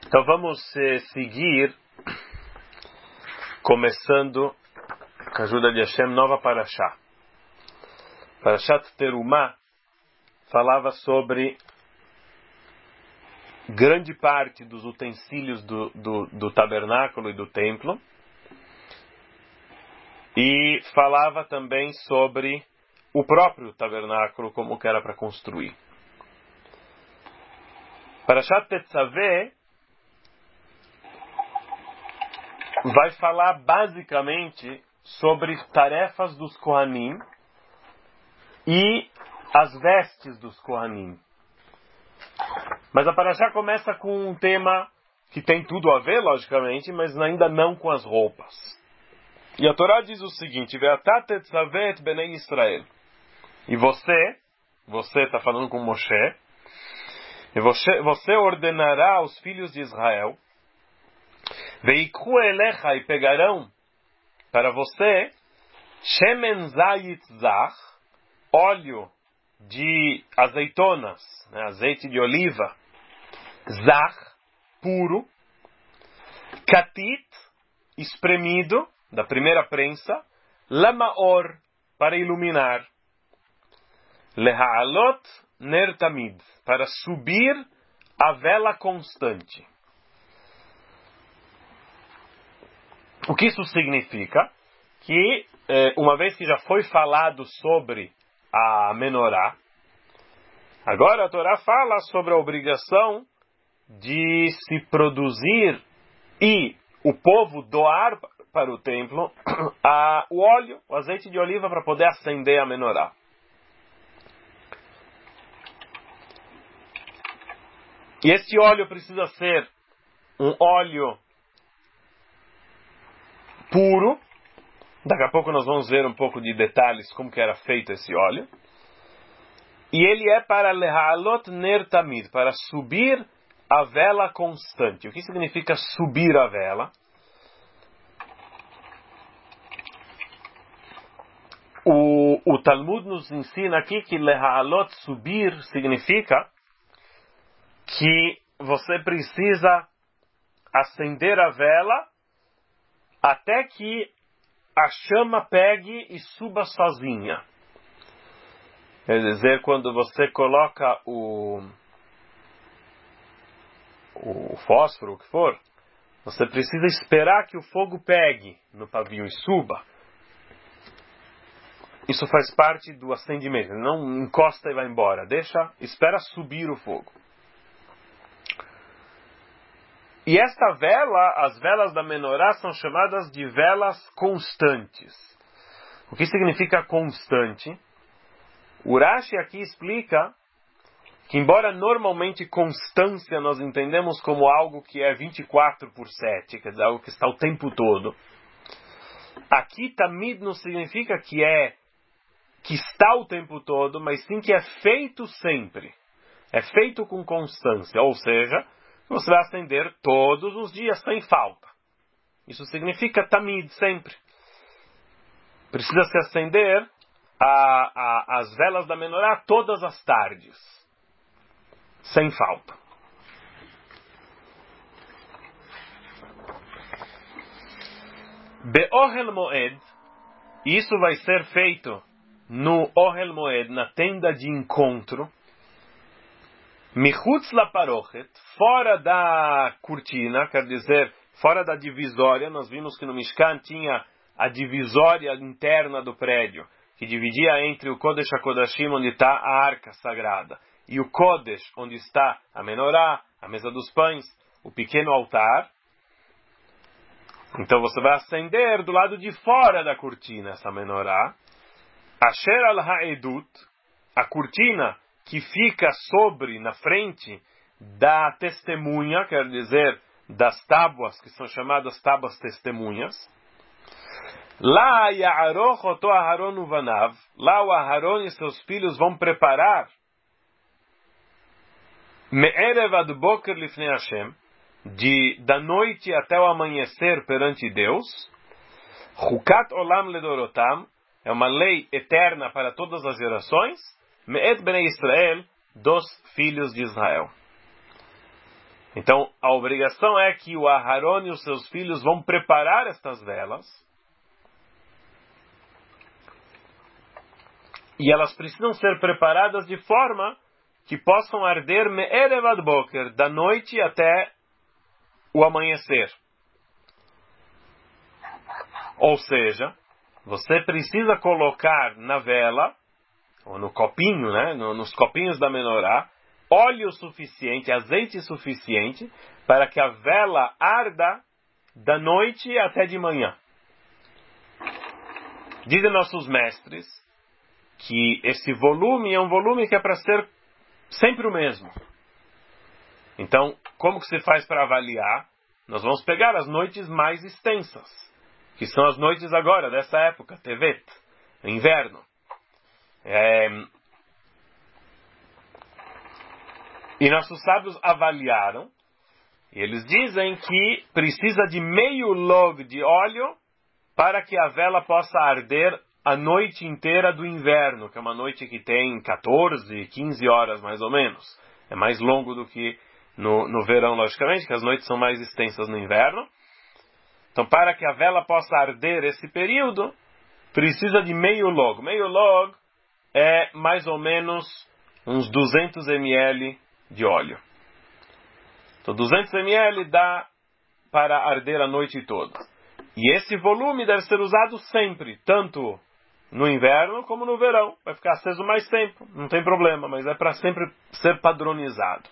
Então vamos seguir, começando, com a ajuda de Hashem, nova Parashá. Parashat Terumá falava sobre grande parte dos utensílios do tabernáculo e do templo. E falava também sobre o próprio tabernáculo, como que era para construir. Parashat Tetzaveh vai falar basicamente sobre tarefas dos Kohanim e as vestes dos Kohanim. Mas a Parashá começa com um tema que tem tudo a ver, logicamente, mas ainda não com as roupas. E a Torá diz o seguinte: Ve'atah tetzaveh et benei Israel. E você está falando com Moshe, e você ordenará aos filhos de Israel, Veikhu elecha, e pegarão para você, Shemen zayit zach, óleo de azeitonas, azeite de oliva, zach, puro, katit, espremido, da primeira prensa, lamaor, para iluminar, leha'alot ner tamid, para subir a vela constante. O que isso significa? Que, uma vez que já foi falado sobre a menorá, agora a Torá fala sobre a obrigação de se produzir e o povo doar para o templo o óleo, o azeite de oliva, para poder acender a menorá. E esse óleo precisa ser um óleo puro. Daqui a pouco nós vamos ver um pouco de detalhes como que era feito esse óleo. E ele é para leha'alot ner tamid, para subir a vela constante. O que significa subir a vela? O Talmud nos ensina aqui que leha'alot, subir, significa que você precisa acender a vela até que a chama pegue e suba sozinha. Quer dizer, quando você coloca o fósforo, o que for, você precisa esperar que o fogo pegue no pavio e suba. Isso faz parte do acendimento. Não encosta e vai embora. Espera subir o fogo. E esta vela, as velas da menorá, são chamadas de velas constantes. O que significa constante? O Rashi aqui explica que, embora normalmente constância nós entendemos como algo que é 24/7, quer dizer, algo que está o tempo todo, aqui tamid não significa que está o tempo todo, mas sim que é feito sempre. É feito com constância, ou seja, você vai acender todos os dias, sem falta. Isso significa tamid, sempre. Precisa se acender as velas da menorá todas as tardes, sem falta. Be'ohel moed, isso vai ser feito no Ohel Moed, na tenda de encontro, Michutz la parochet, fora da cortina, quer dizer, fora da divisória. Nós vimos que no Mishkan tinha a divisória interna do prédio, que dividia entre o Kodesh HaKodashim, onde está a arca sagrada, e o Kodesh, onde está a menorá, a mesa dos pães, o pequeno altar. Então você vai acender do lado de fora da cortina essa menorá. Asher al ha'edut, a cortina que fica na frente da testemunha, quer dizer, das tábuas, que são chamadas tábuas testemunhas. Lá ya'aroch oto Aharon uvanav, lá o Aharon e seus filhos vão preparar me'erev ad boker lifnei Hashem, da noite até o amanhecer perante Deus. Chukat olam ledorotam, é uma lei eterna para todas as gerações. Me'et benei Israel, dos filhos de Israel. Então, a obrigação é que o Aharon e os seus filhos vão preparar estas velas. E elas precisam ser preparadas de forma que possam arder me'erev ad boker, da noite até o amanhecer. Ou seja, você precisa colocar na vela, ou no copinho, né, nos copinhos da menorá, óleo suficiente, azeite suficiente, para que a vela arda da noite até de manhã. Dizem nossos mestres que esse volume é um volume que é para ser sempre o mesmo. Então, como que se faz para avaliar? Nós vamos pegar as noites mais extensas, que são as noites agora, dessa época, Tevet, inverno. E nossos sábios avaliaram, e eles dizem que precisa de meio log de óleo para que a vela possa arder a noite inteira do inverno, que é uma noite que tem 14, 15 horas mais ou menos. É mais longo do que no verão, logicamente, que as noites são mais extensas no inverno. Então, para que a vela possa arder esse período, precisa de meio log. Meio log é mais ou menos uns 200 ml de óleo. Então, 200 ml dá para arder a noite toda. E esse volume deve ser usado sempre, tanto no inverno como no verão. Vai ficar aceso mais tempo, não tem problema, mas é para sempre ser padronizado.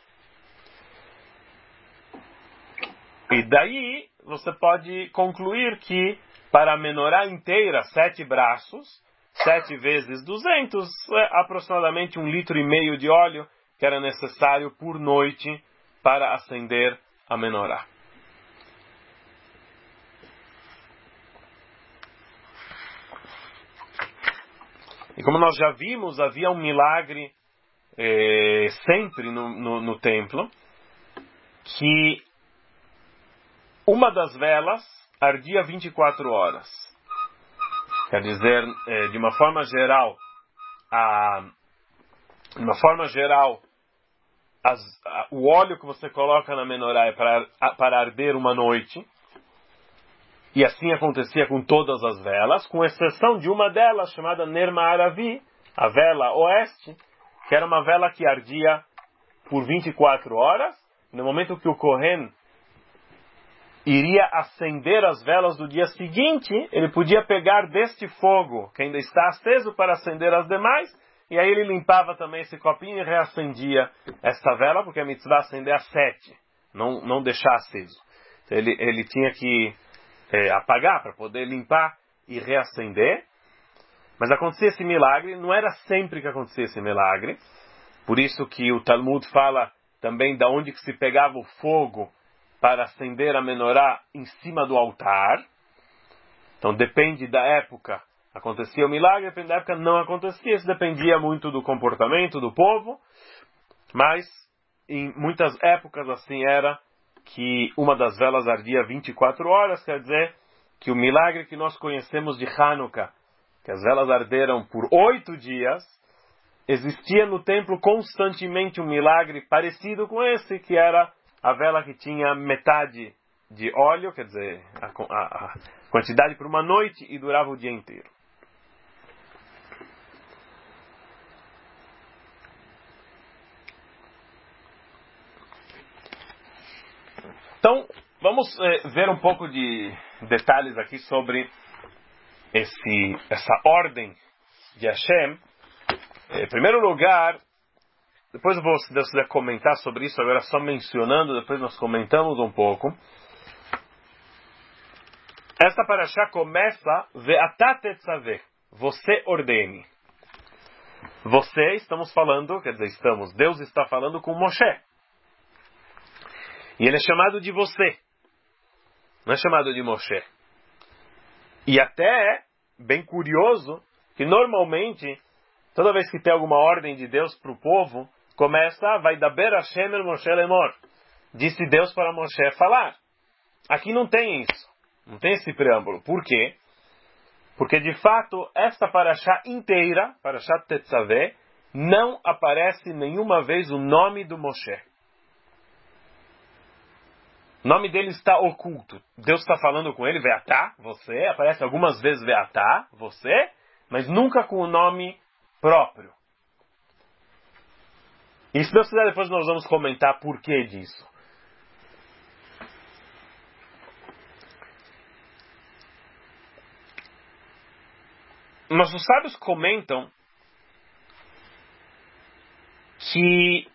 E daí você pode concluir que para a menorá inteira, 7 braços, 7 vezes 200, é aproximadamente 1,5 litro de óleo que era necessário por noite para acender a menorá. E como nós já vimos, havia um milagre sempre no templo, que uma das velas ardia 24 horas. Quer dizer, de uma forma geral, o óleo que você coloca na menorá é para arder uma noite. E assim acontecia com todas as velas, com exceção de uma delas, chamada Ner Ma'aravi, a vela oeste, que era uma vela que ardia por 24 horas. No momento que o Kohen iria acender as velas do dia seguinte, ele podia pegar deste fogo, que ainda está aceso, para acender as demais, e aí ele limpava também esse copinho e reacendia esta vela, porque a mitzvah acender às 7, não deixar aceso. Então, ele tinha que apagar para poder limpar e reacender. Mas acontecia esse milagre, não era sempre que acontecia esse milagre. Por isso que o Talmud fala também de onde que se pegava o fogo para acender a menorá em cima do altar. Então depende da época, acontecia o milagre, depende da época, não acontecia. Isso dependia muito do comportamento do povo, mas em muitas épocas assim era, que uma das velas ardia 24 horas, quer dizer que o milagre que nós conhecemos de Hanukkah, que as velas arderam por 8 dias, existia no templo constantemente um milagre parecido com esse, que era a vela que tinha metade de óleo, quer dizer, a quantidade por uma noite, e durava o dia inteiro. Então, vamos ver um pouco de detalhes aqui sobre essa ordem de Hashem. Em primeiro lugar, depois eu vou, se Deus quiser, comentar sobre isso, agora só mencionando, depois nós comentamos um pouco. Esta parashá começa, Ve'ata tetzaveh, você ordene. Você, estamos falando, quer dizer, Deus está falando com Moshe. E ele é chamado de você, não é chamado de Moshe. E até é bem curioso que normalmente, toda vez que tem alguma ordem de Deus para o povo, começa, vai daber Hashem el Moshe lemor. Disse Deus para Moshe falar. Aqui não tem isso, não tem esse preâmbulo. Por quê? Porque de fato, esta parashá inteira, parashá Tetzaveh, não aparece nenhuma vez o nome do Moshe. O nome dele está oculto. Deus está falando com ele, Veatá, você. Aparece algumas vezes Veatá, você. Mas nunca com o nome próprio. E se Deus quiser, depois nós vamos comentar por que disso. Nossos sábios comentam que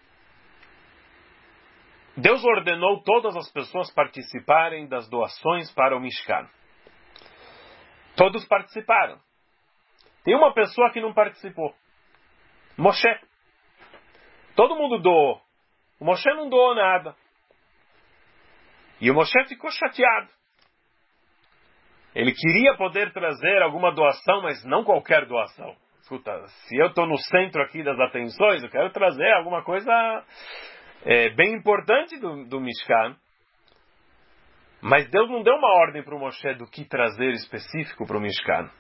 Deus ordenou todas as pessoas participarem das doações para o Mishkan. Todos participaram. Tem uma pessoa que não participou. Moshe. Todo mundo doou. O Moshe não doou nada. E o Moshe ficou chateado. Ele queria poder trazer alguma doação, mas não qualquer doação. Escuta, se eu estou no centro aqui das atenções, eu quero trazer alguma coisa bem importante do Mishkan. Mas Deus não deu uma ordem para o Moshe do que trazer específico para o Mishkan.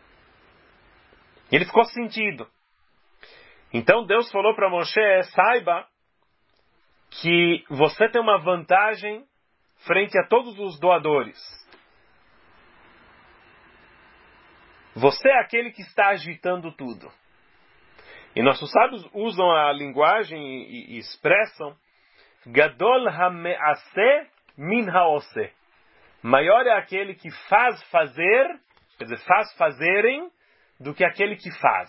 Ele ficou sentido. Então Deus falou para Moshe, saiba que você tem uma vantagem frente a todos os doadores. Você é aquele que está agitando tudo. E nossos sábios usam a linguagem e expressam Gadol ha-me'aseh min ha-oseh. Maior é aquele que faz fazer, quer dizer, faz fazerem, do que aquele que faz.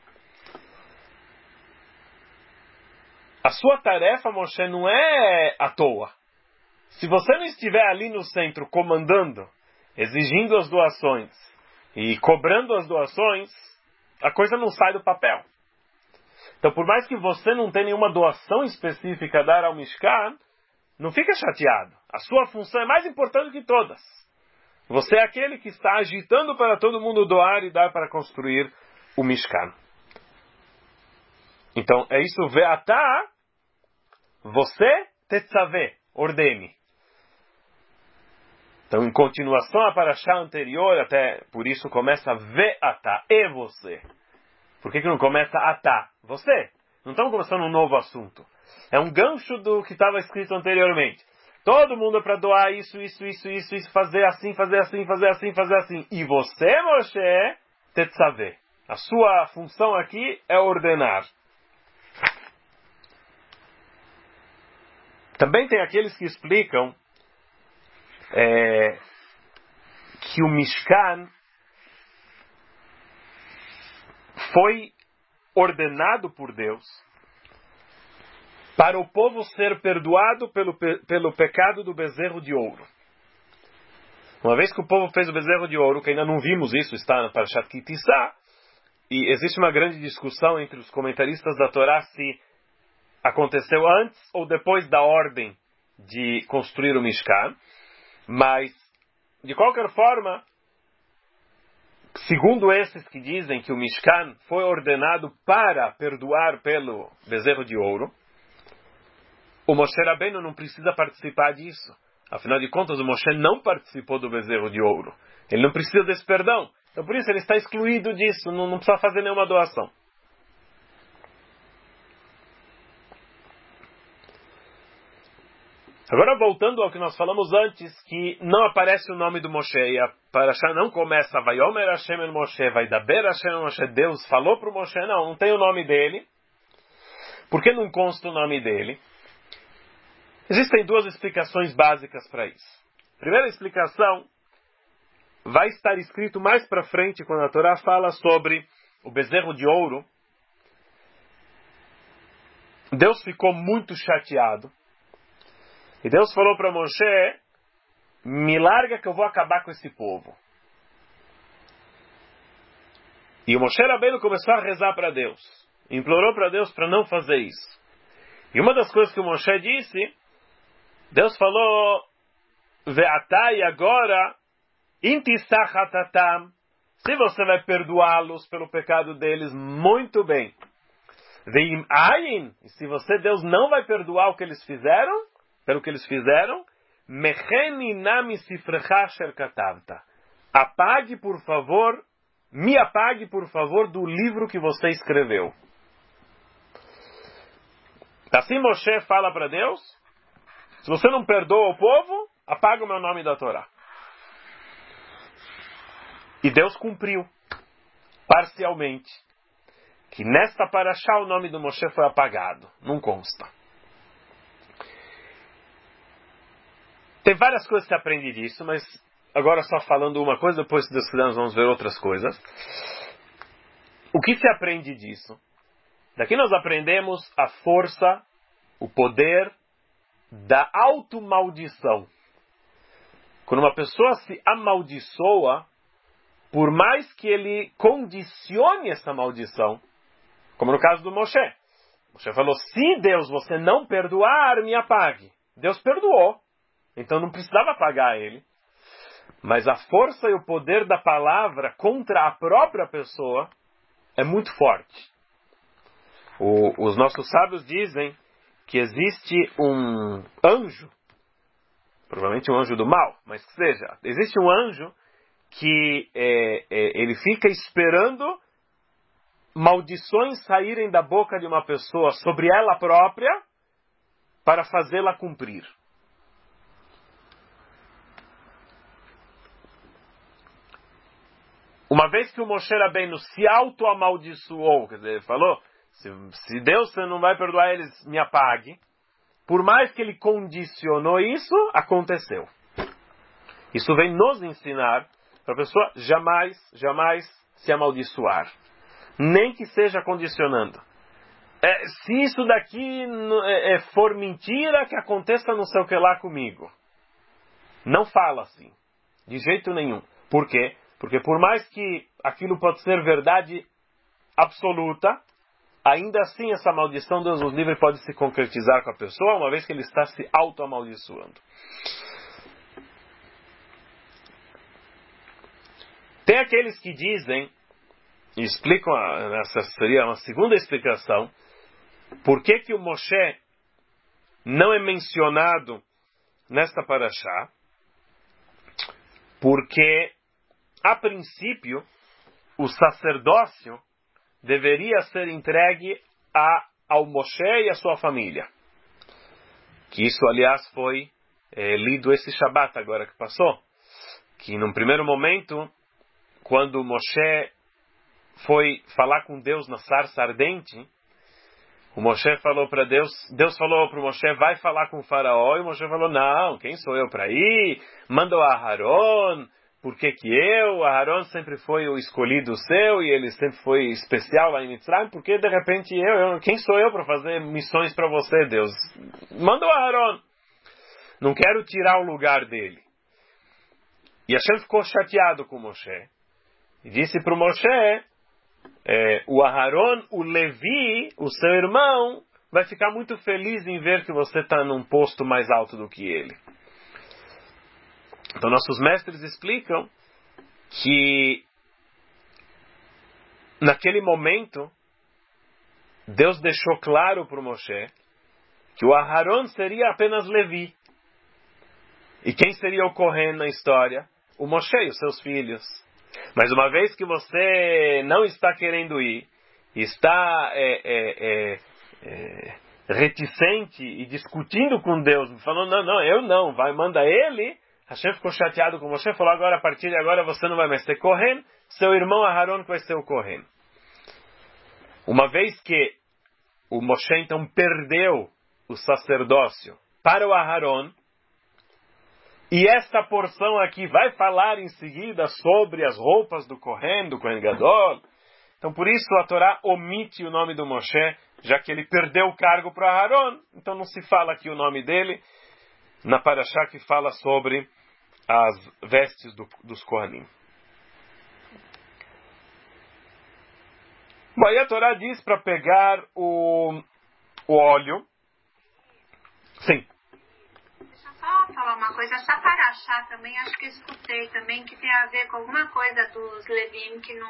A sua tarefa, Moshe, não é à toa. Se você não estiver ali no centro comandando, exigindo as doações e cobrando as doações, a coisa não sai do papel. Então, por mais que você não tenha nenhuma doação específica a dar ao Mishkan, não fica chateado. A sua função é mais importante que todas. Você é aquele que está agitando para todo mundo doar e dar para construir o Mishkan. Então, é isso, Veatá, você, Tetzaveh, ordene. Então, em continuação à parashá anterior, até por isso começa Veatá, e você. Por que não começa Atá? Você. Não estamos começando um novo assunto. É um gancho do que estava escrito anteriormente. Todo mundo é para doar isso, fazer assim. E você, Moshe, Tetzaveh. A sua função aqui é ordenar. Também tem aqueles que explicam que o Mishkan foi ordenado por Deus para o povo ser perdoado pelo pecado do bezerro de ouro. Uma vez que o povo fez o bezerro de ouro, que ainda não vimos isso, está na Parashat Ki Tisa, e existe uma grande discussão entre os comentaristas da Torá se aconteceu antes ou depois da ordem de construir o Mishkan, mas, de qualquer forma, segundo esses que dizem que o Mishkan foi ordenado para perdoar pelo bezerro de ouro, o Moshe Rabbeinu não precisa participar disso. Afinal de contas, o Moshe não participou do bezerro de ouro. Ele não precisa desse perdão. Então, por isso, ele está excluído disso. Não precisa fazer nenhuma doação. Agora, voltando ao que nós falamos antes, que não aparece o nome do Moshe, e a parashá não começa, Vayomer Hashem el Moshe, Vaidaber Hashem el Moshe, Deus falou para o Moshe, não tem o nome dele. Por que não consta o nome dele? Existem duas explicações básicas para isso. A primeira explicação vai estar escrito mais para frente, quando a Torá fala sobre o bezerro de ouro. Deus ficou muito chateado. E Deus falou para Moshe, me larga que eu vou acabar com esse povo. E o Moshe Rabbeinu começou a rezar para Deus. Implorou para Deus para não fazer isso. E uma das coisas que o Moshe disse, Deus falou, Ve'atá, e agora, intisachatatam, se você vai perdoá-los pelo pecado deles, muito bem. Ve'im ayin, e se você, Deus, não vai perdoar o que eles fizeram, pelo que eles fizeram, mecheninam sifrecha sher katavta. Apague, por favor, me apague, por favor, do livro que você escreveu. Assim Moshe fala para Deus, se você não perdoa o povo, apaga o meu nome da Torá. E Deus cumpriu, parcialmente, que nesta parashá o nome do Moshe foi apagado. Não consta. Tem várias coisas que se aprende disso, mas agora só falando uma coisa, depois se Deus quiser nós vamos ver outras coisas. O que se aprende disso? Daqui nós aprendemos a força, o poder da automaldição. Quando uma pessoa se amaldiçoa, por mais que ele condicione essa maldição, como no caso do Moshe. Moshe falou, se Deus você não perdoar, me apague. Deus perdoou. Então não precisava apagar ele. Mas a força e o poder da palavra contra a própria pessoa é muito forte. Os nossos sábios dizem que existe um anjo, provavelmente um anjo do mal, mas que seja, existe um anjo que ele fica esperando maldições saírem da boca de uma pessoa sobre ela própria para fazê-la cumprir. Uma vez que o Moshe Rabbeinu se auto-amaldiçoou, quer dizer, ele falou, se Deus você não vai perdoar eles, me apague. Por mais que ele condicionou isso, aconteceu. Isso vem nos ensinar para a pessoa jamais se amaldiçoar. Nem que seja condicionando. Se isso daqui for mentira, que aconteça não sei o que lá comigo. Não fala assim. De jeito nenhum. Por quê? Porque por mais que aquilo pode ser verdade absoluta, ainda assim essa maldição, Deus nos livre, pode se concretizar com a pessoa, uma vez que ele está se auto-amaldiçoando. Tem aqueles que dizem, e explicam, essa seria uma segunda explicação, por que o Moshe não é mencionado nesta parashá, porque, a princípio, o sacerdócio deveria ser entregue ao Moshe e à sua família. Que isso, aliás, foi lido esse Shabat agora que passou, que num primeiro momento, quando Moshe foi falar com Deus na sarça ardente, o Moshe falou para Deus falou para o Moshe, vai falar com o faraó, e o Moshe falou, não, quem sou eu para ir? Manda o Aharon, por que eu? Aharon sempre foi o escolhido seu, e ele sempre foi especial lá em Mitzrayim, porque de repente quem sou eu para fazer missões para você, Deus? Manda o Aharon. Não quero tirar o lugar dele. E Hashem ficou chateado com o Moshe. E disse para o Moshe, o Aharon, o Levi, o seu irmão, vai ficar muito feliz em ver que você está num posto mais alto do que ele. Então nossos mestres explicam que naquele momento Deus deixou claro para o Moshe que o Aharon seria apenas Levi. E quem seria o Kohen na história? O Moshe e os seus filhos. Mas uma vez que você não está querendo ir, está reticente e discutindo com Deus, falando, não, eu não, manda ele. Hashem ficou chateado com Moshe, falou, agora, a partir de agora você não vai mais ser Kohen, seu irmão Aharon que vai ser o Kohen. Uma vez que o Moshe então perdeu o sacerdócio para o Aharon, e esta porção aqui vai falar em seguida sobre as roupas do Kohen Gadol. Então por isso a Torá omite o nome do Moshe, já que ele perdeu o cargo para Aharon. Então não se fala aqui o nome dele na parashá que fala sobre as vestes dos Kohanim. Bom, aí a Torá diz para pegar o óleo. Sim. Só falar uma coisa, essa parashá também, acho que eu escutei também, que tem a ver com alguma coisa dos Levim que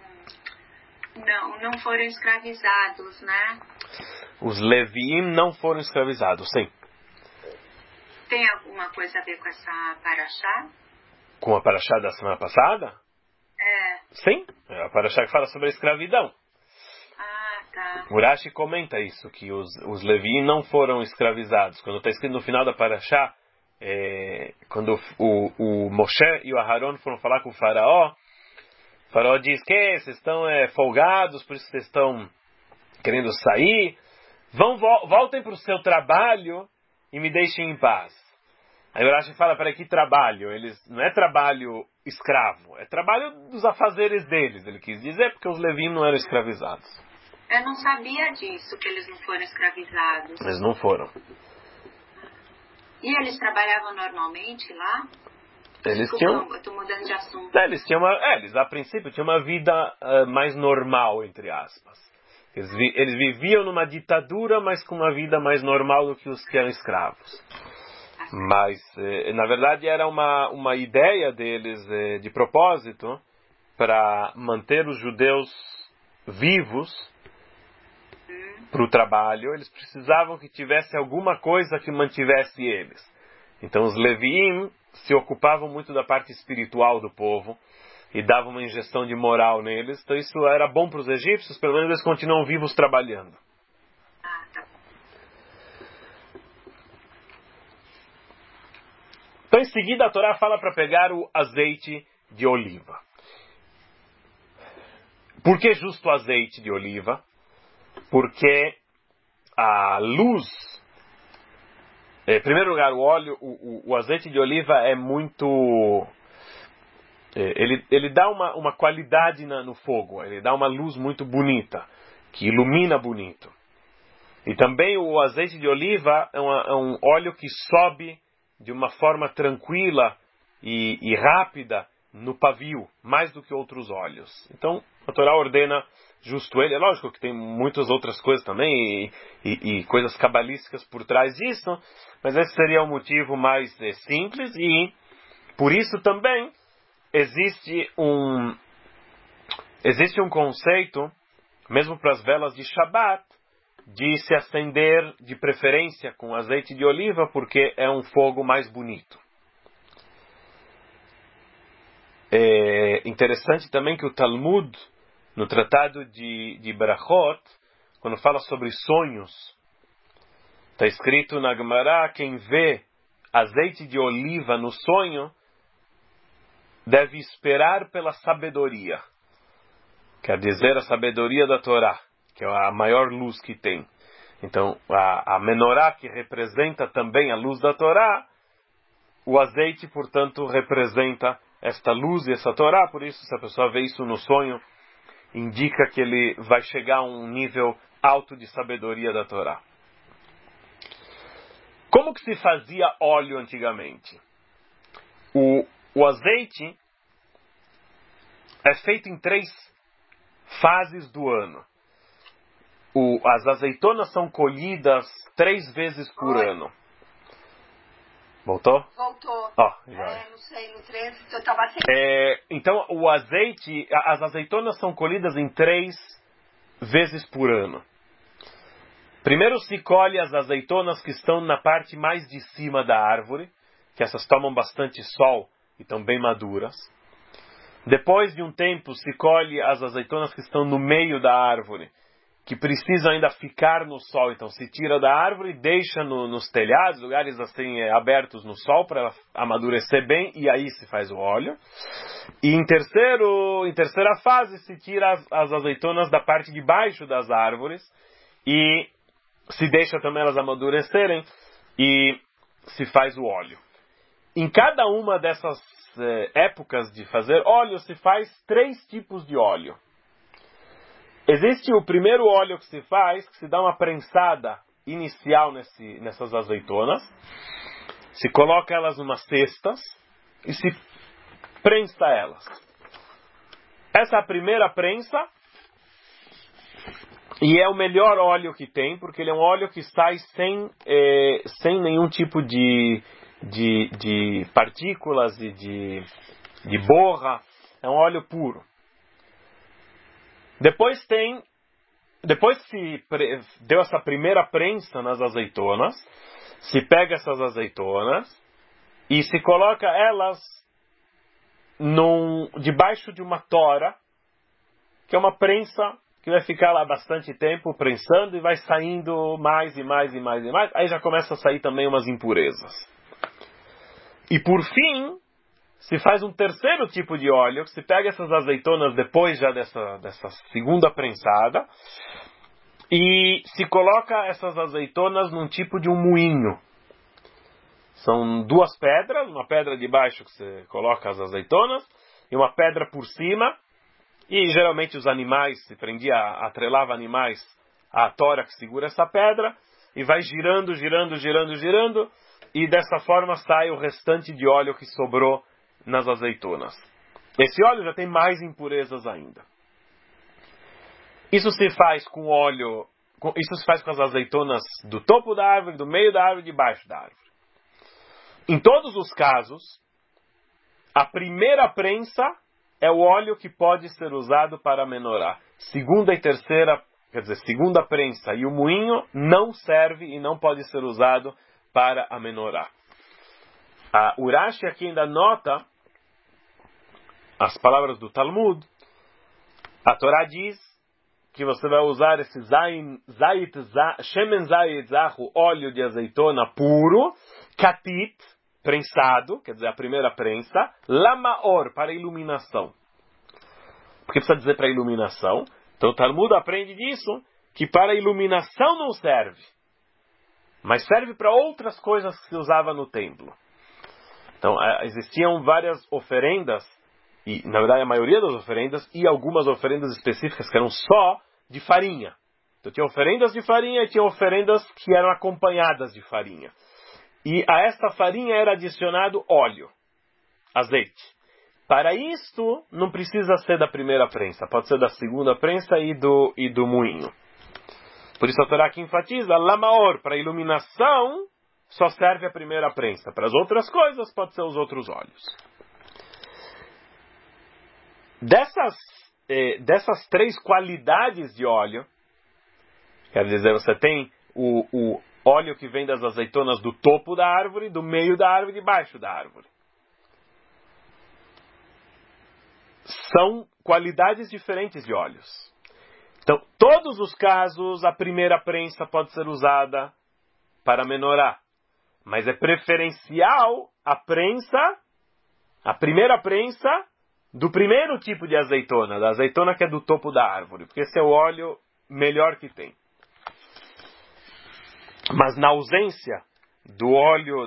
não foram escravizados, né? Os Levim não foram escravizados, sim. Tem alguma coisa a ver com essa parashá? Com a parashá da semana passada? Sim, é a parashá que fala sobre a escravidão. Tá. Urashi comenta isso, que os Levi não foram escravizados. Quando está escrito no final da parashá, quando o Moshe e o Aharon foram falar com o faraó diz que vocês estão folgados, por isso vocês estão querendo sair. Voltem para o seu trabalho e me deixem em paz. Aí o Rashi fala, para que trabalho? Não é trabalho escravo, é trabalho dos afazeres deles, ele quis dizer, porque os Levim não eram escravizados. Eu não sabia disso, que eles não foram escravizados. Eles não foram. E eles trabalhavam normalmente lá? Eles Desculpa, tinham... eu estou mudando de assunto. Eles a princípio tinham uma vida mais normal, entre aspas. Eles viviam numa ditadura, mas com uma vida mais normal do que os que eram escravos. Mas, na verdade, era uma ideia deles, de propósito, para manter os judeus vivos para o trabalho. Eles precisavam que tivesse alguma coisa que mantivesse eles. Então, os Leviim se ocupavam muito da parte espiritual do povo e davam uma injeção de moral neles. Então, isso era bom para os egípcios, pelo menos eles continuam vivos trabalhando. Então, em seguida, a Torá fala para pegar o azeite de oliva. Por que justo o azeite de oliva? Porque a luz... Em primeiro lugar, o azeite de oliva é muito... Ele dá uma qualidade no fogo. Ele dá uma luz muito bonita, que ilumina bonito. E também o azeite de oliva é um óleo que sobe de uma forma tranquila e rápida no pavio, mais do que outros óleos. Então, a Torá ordena justo ele. É lógico que tem muitas outras coisas também e coisas cabalísticas por trás disso, mas esse seria o motivo mais simples e, por isso também, existe um conceito, mesmo para as velas de Shabbat, de se acender de preferência com azeite de oliva, porque é um fogo mais bonito. É interessante também que o Talmud, no tratado de Brachot, quando fala sobre sonhos, está escrito na Gemara, quem vê azeite de oliva no sonho, deve esperar pela sabedoria. Quer dizer, a sabedoria da Torá, que é a maior luz que tem. Então, a menorá, que representa também a luz da Torá, o azeite, portanto, representa esta luz e essa Torá. Por isso, se a pessoa vê isso no sonho, indica que ele vai chegar a um nível alto de sabedoria da Torá. Como que se fazia óleo antigamente? O azeite é feito em 3 fases do ano. As azeitonas são colhidas 3 vezes por ano. Voltou? Voltou. Não sei, no trânsito eu estava sem... Então, o azeite, as azeitonas são colhidas em 3 vezes por ano. Primeiro se colhe as azeitonas que estão na parte mais de cima da árvore, que essas tomam bastante sol e estão bem maduras. Depois de um tempo se colhe as azeitonas que estão no meio da árvore, que precisam ainda ficar no sol. Então se tira da árvore e deixa nos telhados, lugares assim abertos no sol para amadurecer bem, e aí se faz o óleo. E em terceira fase se tira as azeitonas da parte de baixo das árvores e se deixa também elas amadurecerem e se faz o óleo. Em cada uma dessas épocas de fazer óleo se faz 3 tipos de óleo. Existe o primeiro óleo que se faz, que se dá uma prensada inicial nessas azeitonas. Se coloca elas numa cestas e se prensa elas. Essa é a primeira prensa e é o melhor óleo que tem, porque ele é um óleo que sai sem nenhum tipo de partículas e de borra. É um óleo puro. Depois se deu essa primeira prensa nas azeitonas, se pega essas azeitonas e se coloca elas debaixo de uma tora, que é uma prensa que vai ficar lá bastante tempo prensando e vai saindo mais e mais e mais e mais. Aí já começa a sair também umas impurezas. E por fim, se faz um terceiro tipo de óleo, que se pega essas azeitonas depois já dessa segunda prensada, e se coloca essas azeitonas num tipo de um moinho. São duas pedras, uma pedra de baixo que você coloca as azeitonas, e uma pedra por cima, e geralmente os animais, se prendia, atrelava animais à tora que segura essa pedra, e vai girando, girando, girando, girando, e dessa forma sai o restante de óleo que sobrou nas azeitonas. Esse óleo já tem mais impurezas ainda. Isso se faz com óleo, isso se faz com as azeitonas do topo da árvore, do meio da árvore e de baixo da árvore. Em todos os casos, a primeira prensa é o óleo que pode ser usado para a menorá. Segunda e terceira, segunda prensa e o moinho não serve e não pode ser usado para a menorá. A Urashi aqui ainda nota as palavras do Talmud. A Torá diz que você vai usar esse shemen zayit zahu, óleo de azeitona puro, katit, prensado, quer dizer, a primeira prensa, lamaor, para iluminação. Por que precisa dizer para iluminação? Então o Talmud aprende disso, que para iluminação não serve, mas serve para outras coisas que se usava no templo. Então existiam várias oferendas, e na verdade a maioria das oferendas, e algumas oferendas específicas que eram só de farinha. Então tinha oferendas de farinha e tinha oferendas que eram acompanhadas de farinha. E a esta farinha era adicionado óleo, azeite. Para isto, não precisa ser da primeira prensa, pode ser da segunda prensa e do moinho. Por isso a Torá aqui enfatiza, lamaor, para iluminação, só serve a primeira prensa. Para as outras coisas, pode ser os outros óleos. Dessas três qualidades de óleo, quer dizer, você tem o óleo que vem das azeitonas do topo da árvore, do meio da árvore e de baixo da árvore. São qualidades diferentes de óleos. Então, todos os casos, a primeira prensa pode ser usada para menorá. Mas é preferencial a primeira prensa do primeiro tipo de azeitona, da azeitona que é do topo da árvore, porque esse é o óleo melhor que tem. Mas na ausência do óleo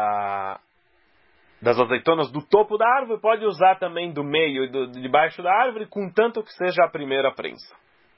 das azeitonas do topo da árvore, pode usar também do meio e de baixo da árvore, contanto que seja a primeira prensa.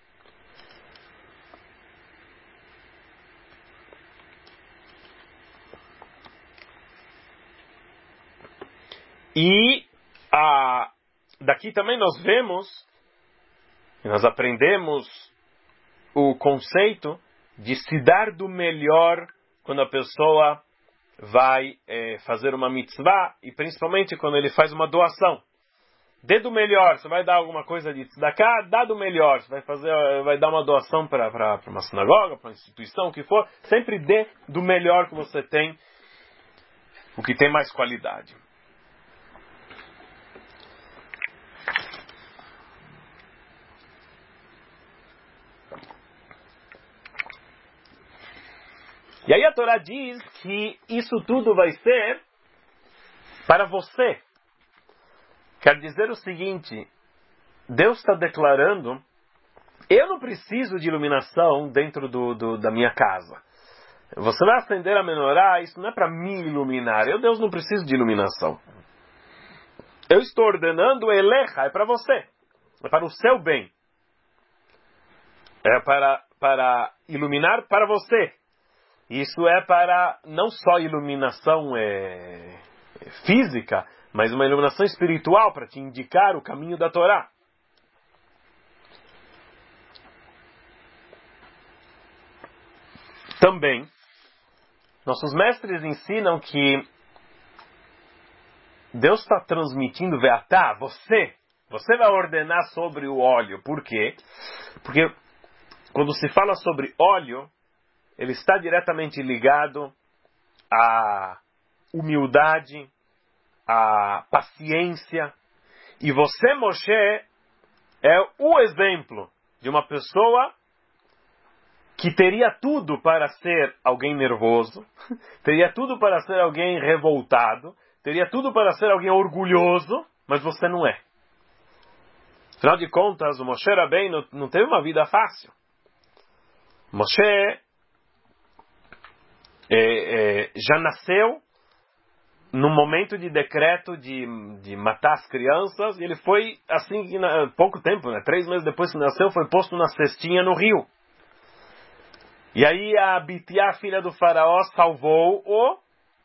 E daqui também nós vemos, nós aprendemos o conceito de se dar do melhor quando a pessoa vai fazer uma mitzvah, e principalmente quando ele faz uma doação. Dê do melhor, você vai dar alguma coisa de tzedakah, dá do melhor, você vai dar uma doação para uma sinagoga, para uma instituição, o que for, sempre dê do melhor que você tem, o que tem mais qualidade. E aí a Torá diz que isso tudo vai ser para você. Quer dizer o seguinte, Deus está declarando, eu não preciso de iluminação dentro da minha casa. Você vai acender a menorá, isso não é para me iluminar. Deus, não preciso de iluminação. Eu estou ordenando elecha, é para você. É para o seu bem. É para iluminar para você. Isso é para não só iluminação física, mas uma iluminação espiritual para te indicar o caminho da Torá. Também, nossos mestres ensinam que Deus está transmitindo veatá, você vai ordenar sobre o óleo. Por quê? Porque quando se fala sobre óleo, ele está diretamente ligado à humildade, à paciência. E você, Moshe, é o exemplo de uma pessoa que teria tudo para ser alguém nervoso, teria tudo para ser alguém revoltado, teria tudo para ser alguém orgulhoso, mas você não é. Afinal de contas, o Moshe Rabbeinu não teve uma vida fácil. Moshe já nasceu num momento de decreto de matar as crianças, e ele foi, assim, pouco tempo, 3 meses depois que nasceu, foi posto na cestinha no rio. E aí a Bitiá, filha do faraó, salvou-o,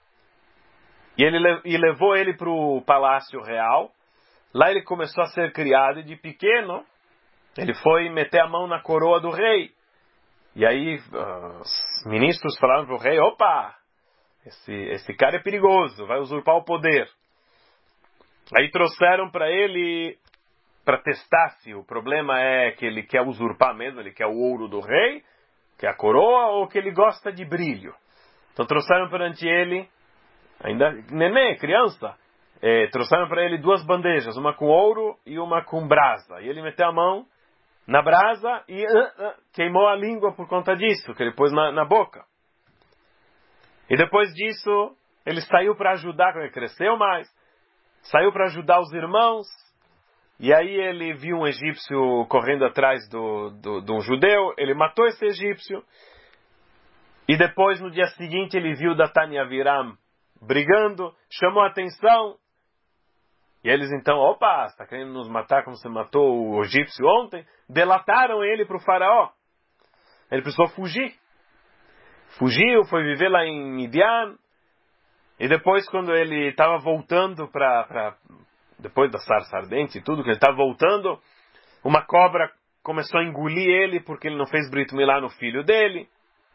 e levou ele para o palácio real. Lá ele começou a ser criado, e de pequeno, ele foi meter a mão na coroa do rei. E aí os ministros falaram para o rei, opa, esse cara é perigoso, vai usurpar o poder. Aí trouxeram para ele, para testar se o problema é que ele quer usurpar mesmo, ele quer o ouro do rei, quer a coroa, ou que ele gosta de brilho. Então trouxeram perante ele, ainda neném, criança, trouxeram para ele 2 bandejas, uma com ouro e uma com brasa. E ele meteu a mão na brasa e queimou a língua por conta disso, que ele pôs na boca. E depois disso, ele saiu para ajudar, quando ele cresceu mais, saiu para ajudar os irmãos, e aí ele viu um egípcio correndo atrás de um judeu, ele matou esse egípcio, e depois, no dia seguinte, ele viu Datan e Aviram brigando, chamou a atenção, e eles então, opa, você está querendo nos matar como você matou o egípcio ontem? Delataram ele para o faraó. Ele precisou fugir. Fugiu, foi viver lá em Midian. E depois, quando ele estava voltando depois da sarça ardente e tudo, que ele estava voltando, uma cobra começou a engolir ele porque ele não fez Brit Milá no filho dele.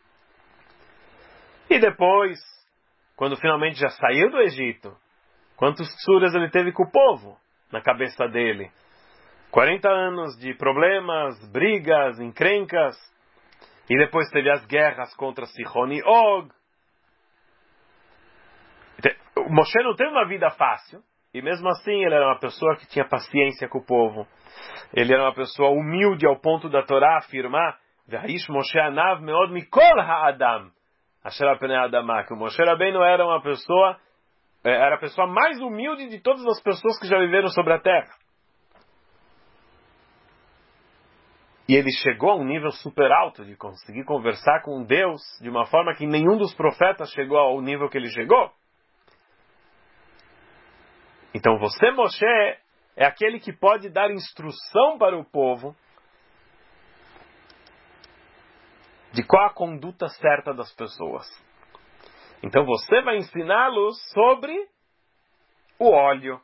E depois, quando finalmente já saiu do Egito, quantos tsuras ele teve com o povo na cabeça dele? 40 anos de problemas, brigas, encrencas. E depois teve as guerras contra Sihon e Og. O Moshe não teve uma vida fácil. E mesmo assim ele era uma pessoa que tinha paciência com o povo. Ele era uma pessoa humilde ao ponto da Torá afirmar V'haish Moshe anav meod mikol ha'adam asher al penei ha'adamah. Que o Moshe Rabbeinu era a pessoa mais humilde de todas as pessoas que já viveram sobre a terra. E ele chegou a um nível super alto de conseguir conversar com Deus de uma forma que nenhum dos profetas chegou ao nível que ele chegou. Então você, Moshe, é aquele que pode dar instrução para o povo de qual a conduta certa das pessoas. Então você vai ensiná-los sobre o óleo.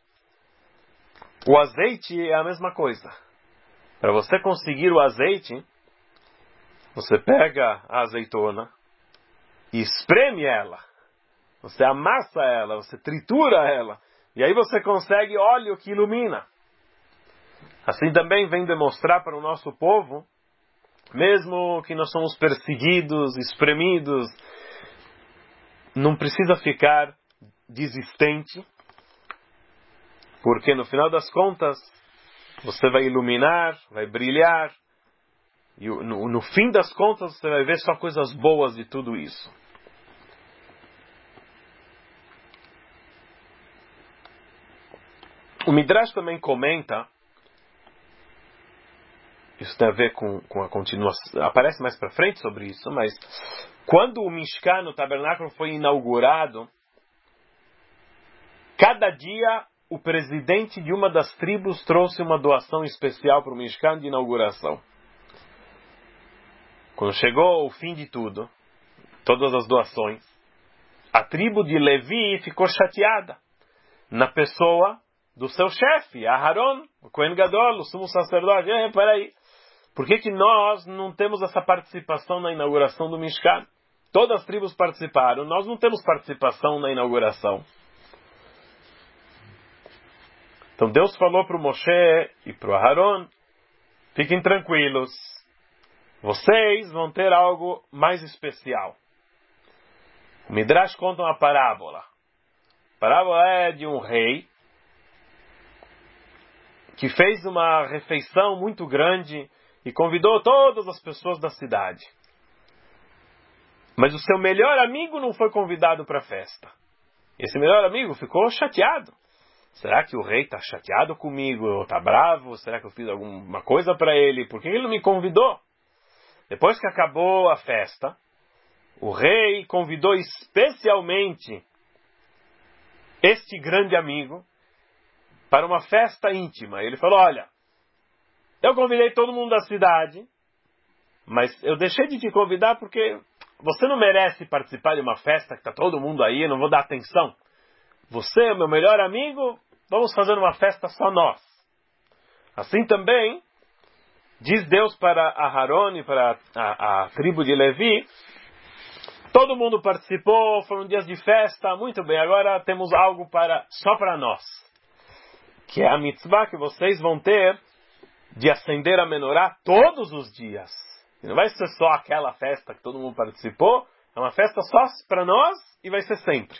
O azeite é a mesma coisa. Para você conseguir o azeite, você pega a azeitona e espreme ela. Você amassa ela, você tritura ela. E aí você consegue óleo que ilumina. Assim também vem demonstrar para o nosso povo, mesmo que nós somos perseguidos, espremidos, não precisa ficar desistente, porque no final das contas, você vai iluminar, vai brilhar, e no fim das contas você vai ver só coisas boas de tudo isso. O Midrash também comenta, isso tem a ver com a continuação, aparece mais para frente sobre isso, mas quando o Mishkan, o tabernáculo, foi inaugurado, cada dia o presidente de uma das tribos trouxe uma doação especial para o Mishkan de inauguração. Quando chegou o fim de tudo, todas as doações, a tribo de Levi ficou chateada na pessoa do seu chefe, Aharon, o Kohen Gadol, o sumo sacerdote. Peraí, por que nós não temos essa participação na inauguração do Mishkan? Todas as tribos participaram, nós não temos participação na inauguração. Então Deus falou para o Moshe e para o Aharon, fiquem tranquilos, vocês vão ter algo mais especial. O Midrash conta uma parábola. A parábola é de um rei que fez uma refeição muito grande e convidou todas as pessoas da cidade. Mas o seu melhor amigo não foi convidado para a festa. Esse melhor amigo ficou chateado. Será que o rei está chateado comigo? Ou está bravo? Será que eu fiz alguma coisa para ele? Por que ele não me convidou? Depois que acabou a festa, o rei convidou especialmente este grande amigo para uma festa íntima. Ele falou, olha, eu convidei todo mundo da cidade, mas eu deixei de te convidar porque você não merece participar de uma festa que está todo mundo aí, eu não vou dar atenção. Você é o meu melhor amigo, vamos fazer uma festa só nós. Assim também, diz Deus para Aharon e para a tribo de Levi, todo mundo participou, foram dias de festa, muito bem, agora temos algo só para nós, que é a mitzvah que vocês vão ter de acender a menorá todos os dias. E não vai ser só aquela festa que todo mundo participou, é uma festa só para nós e vai ser sempre.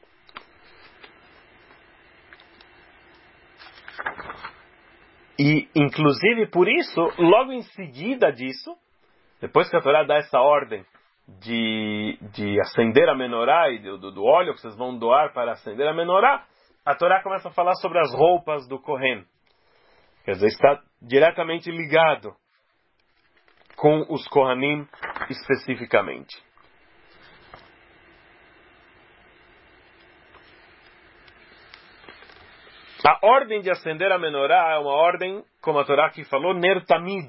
E, inclusive, por isso, logo em seguida disso, depois que a Torá dá essa ordem de acender a menorá e do óleo que vocês vão doar para acender a menorá, a Torá começa a falar sobre as roupas do Kohen. Quer dizer, está diretamente ligado com os Kohanim especificamente. A ordem de acender a menorá é uma ordem, como a Torá aqui falou, ner tamid.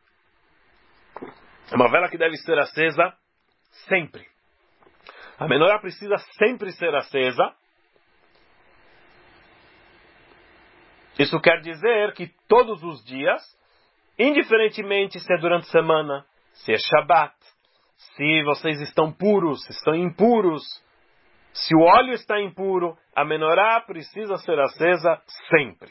É uma vela que deve ser acesa sempre. A menorá precisa sempre ser acesa. Isso quer dizer que todos os dias, indiferentemente se é durante a semana, se é Shabat, se vocês estão puros, se estão impuros, se o óleo está impuro, a menorá precisa ser acesa sempre.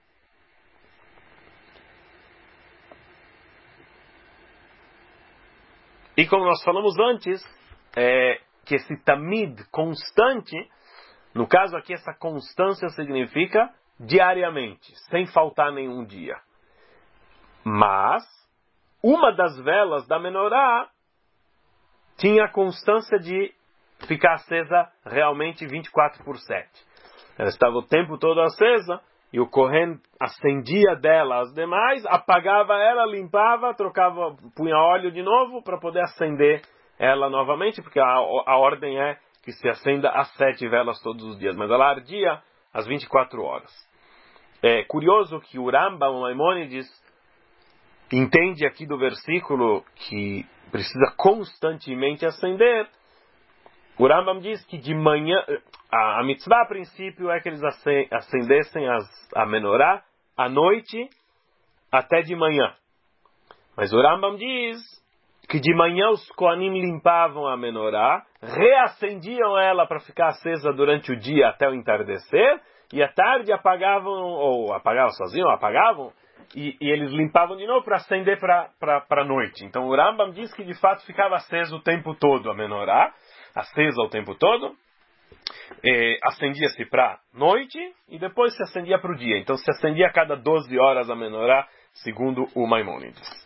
E como nós falamos antes, que esse tamid constante, no caso aqui essa constância significa diariamente, sem faltar nenhum dia. Mas, uma das velas da menorá tinha a constância de ficar acesa realmente 24/7. Ela estava o tempo todo acesa e o Kohen acendia dela as demais, apagava ela, limpava, trocava, punha óleo de novo para poder acender ela novamente, porque a ordem é que se acenda as 7 velas todos os dias, mas ela ardia às 24 horas. É curioso que o Rambam, o Maimônides, entende aqui do versículo que precisa constantemente acender. O Rambam diz que de manhã, a mitzvah a princípio é que eles acendessem a menorá à noite até de manhã. Mas o Rambam diz que de manhã os Kohanim limpavam a menorá, reacendiam ela para ficar acesa durante o dia até o entardecer, e à tarde apagavam, ou apagavam sozinhos, ou apagavam, e eles limpavam de novo para acender para a noite. Então o Rambam diz que de fato ficava acesa o tempo todo a menorá, acesa o tempo todo, acendia-se para noite e depois se acendia para o dia. Então se acendia a cada 12 horas a menorá, segundo o Maimônides.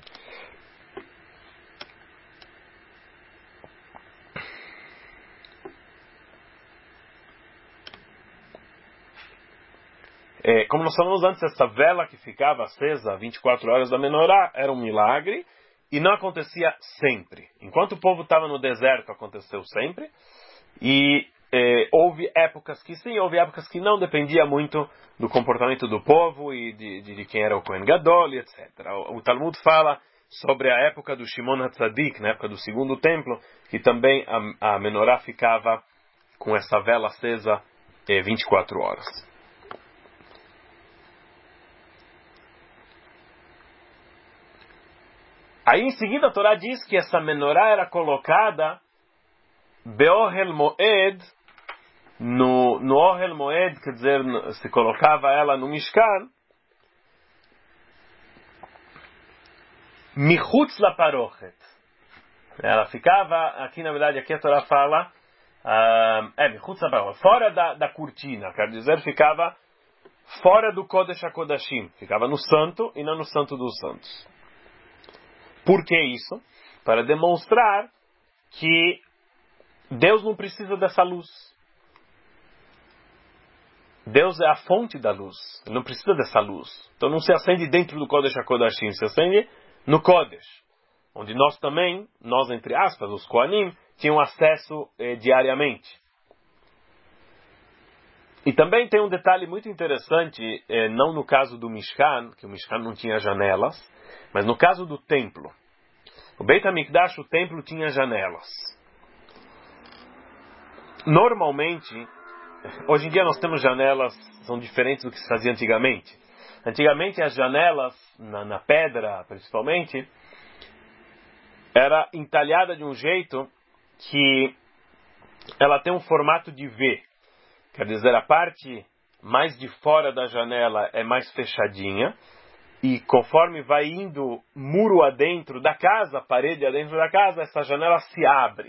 Como nós falamos antes, essa vela que ficava acesa 24 horas da menorá era um milagre e não acontecia sempre. Enquanto o povo estava no deserto, aconteceu sempre. E houve épocas que sim, houve épocas que não, dependia muito do comportamento do povo e de quem era o Kohen Gadol, etc. O Talmud fala sobre a época do Shimon HaTzadik, na época do segundo templo, que também a menorá ficava com essa vela acesa 24 horas. Aí em seguida a Torá diz que essa menorá era colocada Be'ohel Moed, no Ohel Moed, quer dizer, se colocava ela no Mishkan, Michutz la Parochet. Ela ficava, aqui na verdade, aqui a Torá fala, Michutz la Parochet, fora da cortina, quer dizer, ficava fora do Kodesh HaKodashim, ficava no santo e não no santo dos santos. Por que isso? Para demonstrar que Deus não precisa dessa luz. Deus é a fonte da luz. Ele não precisa dessa luz. Então não se acende dentro do Kodesh HaKodashim, se acende no Kodesh. Onde nós também, nós entre aspas, os Kohanim, tinham acesso diariamente. E também tem um detalhe muito interessante, não no caso do Mishkan, que o Mishkan não tinha janelas, mas no caso do templo. O Beit HaMikdash, o templo, tinha janelas. Normalmente, hoje em dia nós temos janelas, são diferentes do que se fazia antigamente. Antigamente as janelas, na pedra principalmente, era entalhada de um jeito que ela tem um formato de V. Quer dizer, a parte mais de fora da janela é mais fechadinha, e conforme vai indo muro adentro da casa, parede adentro da casa, essa janela se abre.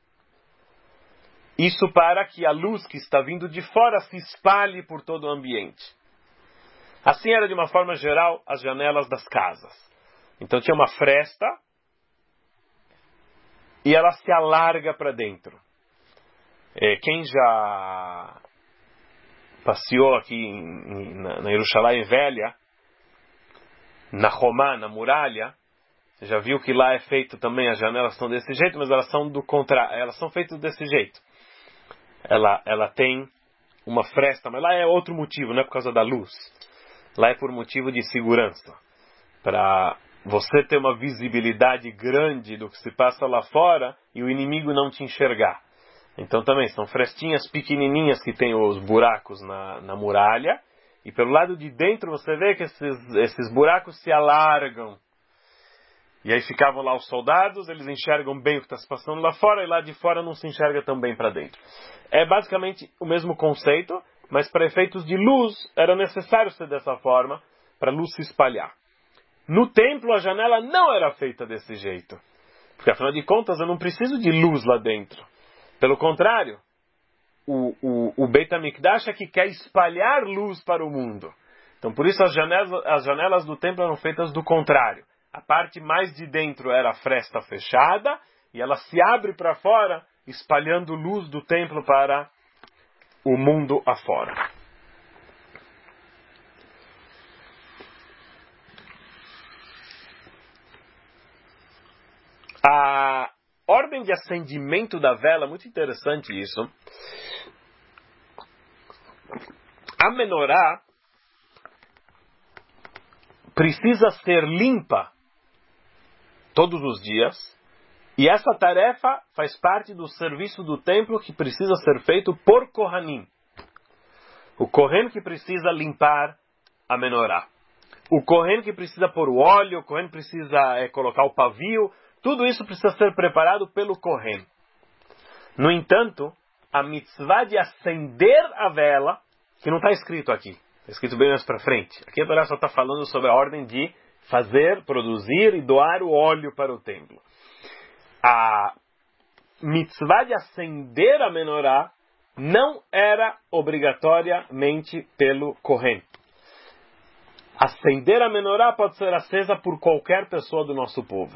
Isso para que a luz que está vindo de fora se espalhe por todo o ambiente. Assim era de uma forma geral as janelas das casas. Então tinha uma fresta e ela se alarga para dentro. Quem já passeou aqui na Jerusalém Velha, na Romá, na muralha, você já viu que lá é feito também, as janelas são desse jeito, mas elas são elas são feitas desse jeito. Ela tem uma fresta, mas lá é outro motivo, não é por causa da luz. Lá é por motivo de segurança. Para você ter uma visibilidade grande do que se passa lá fora e o inimigo não te enxergar. Então também são frestinhas pequenininhas que tem os buracos na muralha. E pelo lado de dentro você vê que esses buracos se alargam. E aí ficavam lá os soldados, eles enxergam bem o que está se passando lá fora, e lá de fora não se enxerga tão bem para dentro. É basicamente o mesmo conceito, mas para efeitos de luz era necessário ser dessa forma, para a luz se espalhar. No templo a janela não era feita desse jeito, porque afinal de contas eu não preciso de luz lá dentro. Pelo contrário, o Beit HaMikdash é que quer espalhar luz para o mundo. Então por isso as janelas do templo eram feitas do contrário. A parte mais de dentro era a fresta fechada e ela se abre para fora, espalhando luz do templo para o mundo afora. A ordem de acendimento da vela, muito interessante isso. A menorá precisa ser limpa todos os dias, e essa tarefa faz parte do serviço do templo que precisa ser feito por Kohanim. O Kohen que precisa limpar a menorá. O Kohen que precisa pôr o óleo, o Kohen precisa colocar o pavio, tudo isso precisa ser preparado pelo Kohen. No entanto, a mitzvah de acender a vela, que não está escrito aqui, está escrito bem mais para frente. Aqui a Torá só está falando sobre a ordem de fazer, produzir e doar o óleo para o templo. A mitzvah de acender a menorá não era obrigatoriamente pelo Kohen. Acender a menorá pode ser acesa por qualquer pessoa do nosso povo.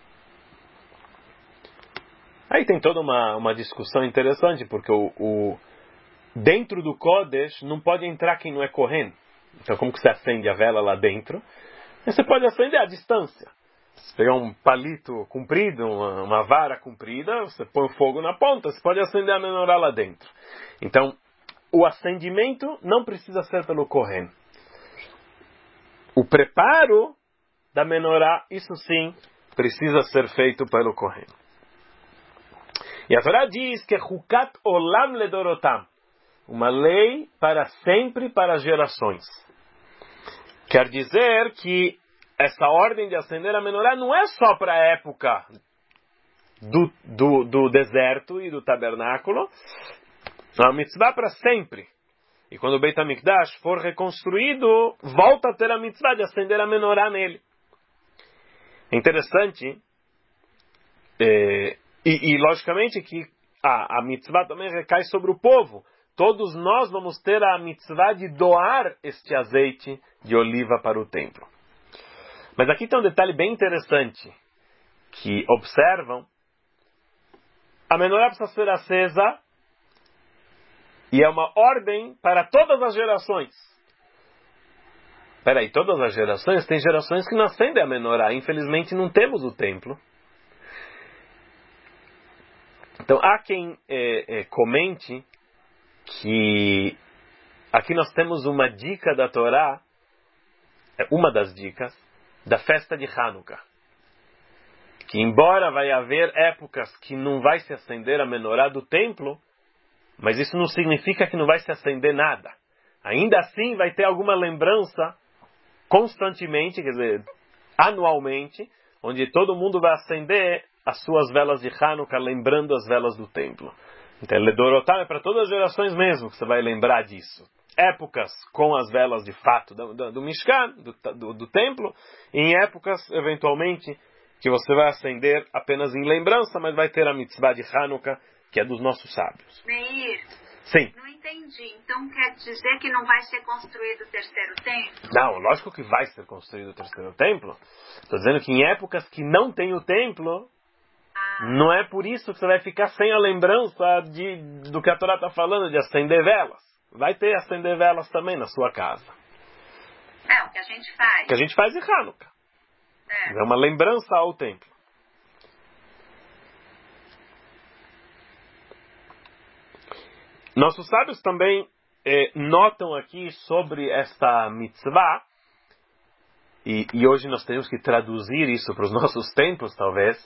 Aí tem toda uma discussão interessante, porque dentro do Kodesh não pode entrar quem não é Kohen. Então como que você acende a vela lá dentro? Você pode acender à distância. Se pegar um palito comprido, uma vara comprida, você põe o fogo na ponta, você pode acender a menorá lá dentro. Então, o acendimento não precisa ser pelo Kohen. O preparo da menorá, isso sim, precisa ser feito pelo Kohen. E a Torá diz que é Hukat Olam Ledorotam, uma lei para sempre, para as gerações. Quer dizer que essa ordem de acender a menorá não é só para a época do deserto e do tabernáculo, é uma mitzvah para sempre. E quando o Beit HaMikdash for reconstruído, volta a ter a mitzvah de acender a menorá nele. É interessante, e logicamente que a mitzvah também recai sobre o povo. Todos nós vamos ter a mitzvah de doar este azeite de oliva para o templo. Mas aqui tem um detalhe bem interessante, que observam, a menorá precisa ser acesa E é uma ordem para todas as gerações. Peraí, todas as gerações? Tem gerações que não acendem a menorá. Infelizmente não temos o templo. Então há quem comente que aqui nós temos uma dica da Torá, uma das dicas, da festa de Hanukkah. Que embora vai haver épocas que não vai se acender a menorá do templo, mas isso não significa que não vai se acender nada. Ainda assim vai ter alguma lembrança constantemente, quer dizer, anualmente, onde todo mundo vai acender as suas velas de Hanukkah, lembrando as velas do templo. Então, Ledorotam é para todas as gerações mesmo que você vai lembrar disso. Épocas com as velas de fato do Mishkan, do templo, e em épocas, eventualmente, que você vai acender apenas em lembrança, mas vai ter a mitzvah de Hanukkah, que é dos nossos sábios. Meir, sim. Não entendi. Então quer dizer que não vai ser construído o terceiro templo? Não, lógico que vai ser construído o terceiro templo. Estou dizendo que em épocas que não tem o templo, não é por isso que você vai ficar sem a lembrança do que a Torá está falando, de acender velas. Vai ter acender velas também na sua casa. É, o que a gente faz. O que a gente faz em Hanukkah. É uma lembrança ao templo. Nossos sábios também notam aqui sobre esta mitzvah, e hoje nós temos que traduzir isso para os nossos tempos, talvez,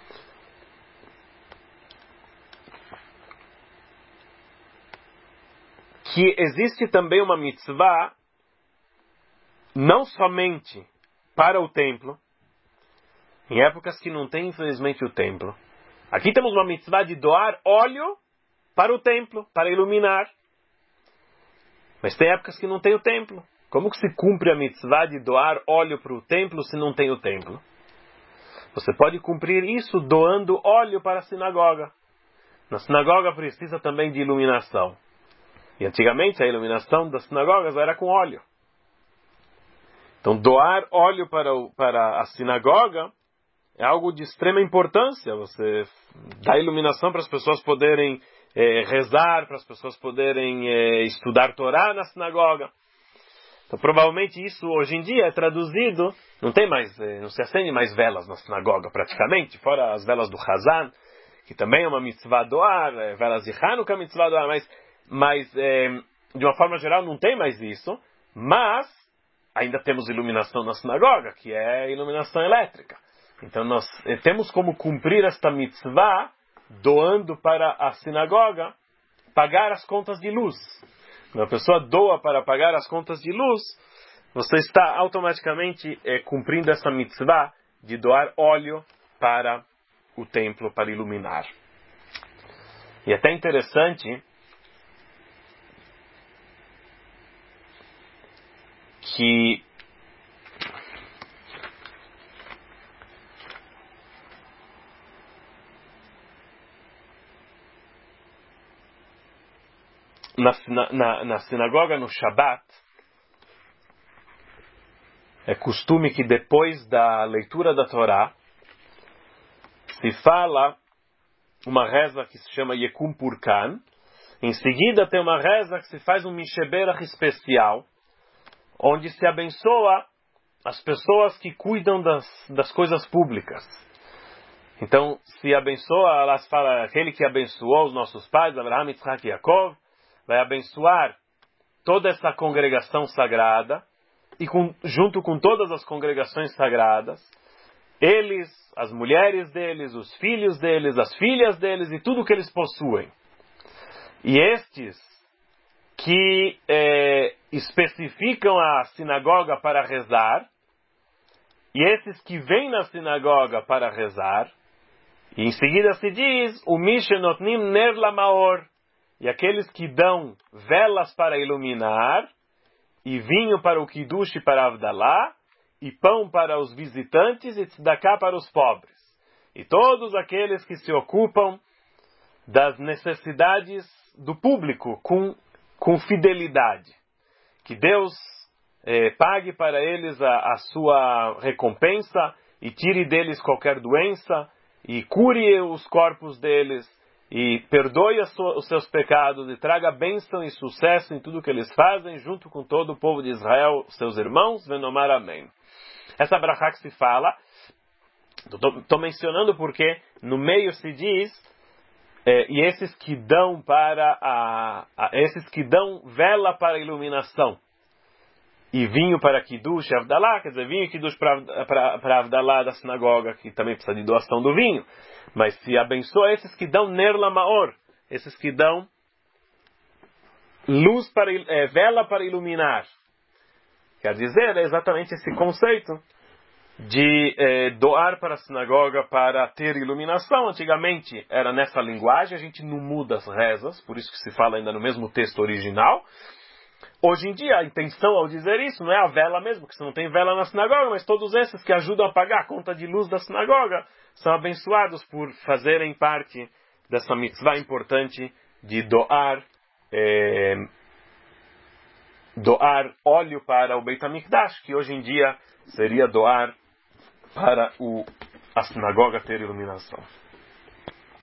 que existe também uma mitzvah não somente para o templo, em épocas que não tem, infelizmente, o templo. Aqui temos uma mitzvah de doar óleo para o templo, para iluminar. Mas tem épocas que não tem o templo. Como que se cumpre a mitzvah de doar óleo para o templo se não tem o templo? Você pode cumprir isso doando óleo para a sinagoga. Na sinagoga precisa também de iluminação. E antigamente a iluminação das sinagogas era com óleo. Então doar óleo para a sinagoga é algo de extrema importância. Você dá iluminação para as pessoas poderem rezar, para as pessoas poderem estudar Torá na sinagoga. Então provavelmente isso hoje em dia é traduzido, não se acende mais velas na sinagoga praticamente, fora as velas do Hazan, que também é uma mitzvah doar, velas de Hanukkah mitzvah doar, mas de uma forma geral não tem mais isso, mas ainda temos iluminação na sinagoga, que é iluminação elétrica. Então nós temos como cumprir esta mitzvah doando para a sinagoga pagar as contas de luz. Quando a pessoa doa para pagar as contas de luz, você está automaticamente cumprindo essa mitzvah de doar óleo para o templo, para iluminar. E é até interessante que na sinagoga, no Shabat, é costume que depois da leitura da Torá se fala uma reza que se chama Yekum Purkan. Em seguida tem uma reza que se faz um Misheberach especial, onde se abençoa as pessoas que cuidam das coisas públicas. Então se abençoa, elas falam, aquele que abençoou os nossos pais, Abraham, Yitzhak e Yaakov, vai abençoar toda essa congregação sagrada, e junto com todas as congregações sagradas, eles, as mulheres deles, os filhos deles, as filhas deles e tudo que eles possuem. E estes que especificam a sinagoga para rezar, e esses que vêm na sinagoga para rezar, e em seguida se diz, o Mishenotnim Ner Lamaor, e aqueles que dão velas para iluminar, e vinho para o Kiddush e para Avdalá, e pão para os visitantes e tzedakah para os pobres. E todos aqueles que se ocupam das necessidades do público com fidelidade. Que Deus pague para eles a sua recompensa e tire deles qualquer doença e cure os corpos deles e perdoe os seus pecados e traga bênção e sucesso em tudo que eles fazem, junto com todo o povo de Israel, seus irmãos, venomar amém. Essa brachá que se fala, estou mencionando porque no meio se diz, e esses que dão esses que dão vela para a iluminação, e vinho para Kiddush e Avdalá, quer dizer, vinho e Kiddush para Avdalá da sinagoga, que também precisa de doação do vinho. Mas se abençoa esses que dão Ner Lamaor, esses que dão luz vela para iluminar. Quer dizer, é exatamente esse conceito de doar para a sinagoga para ter iluminação. Antigamente era nessa linguagem, a gente não muda as rezas, por isso que se fala ainda no mesmo texto original. Hoje em dia, a intenção ao dizer isso não é a vela mesmo, porque você não tem vela na sinagoga, mas todos esses que ajudam a pagar a conta de luz da sinagoga são abençoados por fazerem parte dessa mitzvah importante de doar óleo para o Beit HaMikdash, que hoje em dia seria doar para a sinagoga ter iluminação.